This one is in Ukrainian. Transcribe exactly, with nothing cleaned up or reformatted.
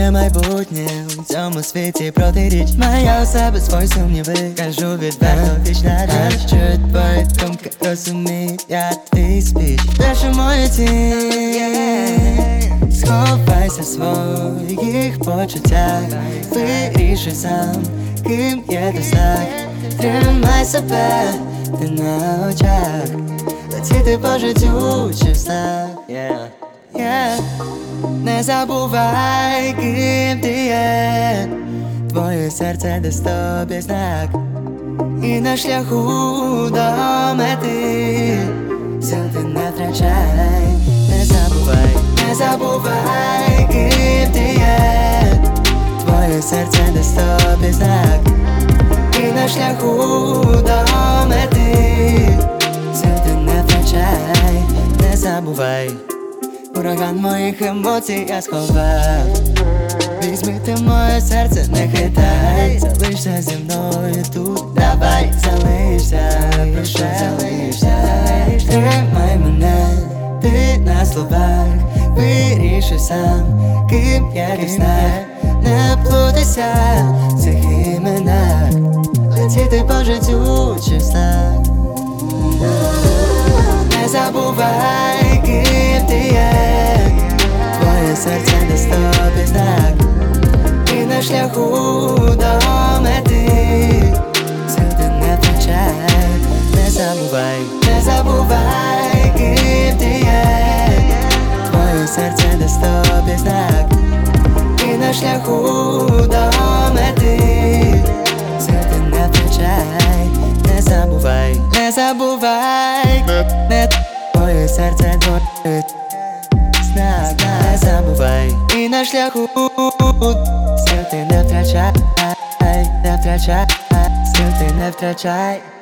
моє майбутнє у цьому світі протиріч. Маю у себе свої сумніви, кажу відверто, вічна річ. Чую твої думки, розумію, я твій спіч. Лише мої тінь, сховайся в своїх почуттях. Вирішуй сам, ким є достатньо. Тримай себе, ти на очах. Летіти по життю чи в снах. Yeah. Yeah. Не забувай, ким ти є. Твоє серце дасть тобі знак. І на шляху до мети сил ти не втрачай. Не забувай, не забувай, ким ти є. Твоє серце дасть тобі знак. І на шляху до мети сил ти не втрачай. Не забувай. Ураган моїх емоцій я сховав. Візьми ти моє серце, не хитай. Залишся зі мною тут, давай, залишся, прошу, залишся. Тримай мене, ти на словах. Вирішуй сам, ким я не знаю. Не плутайся в цих іменах. Летіти по життю чи в снах. Не забувай, ким ти є. Твоє серце дасть тобі знак. І на шляху до мети сил ти не втрачай. Не забувай, не забувай, ким ти є. Твоє серце дасть тобі знак. І на шляху до мети сил ти не втрачай. Не забувай, не забувай, не твоє серце твоє знак. Не забувай, і на шляху сил ти не втрачай, не втрачай, сил ти не втрачай.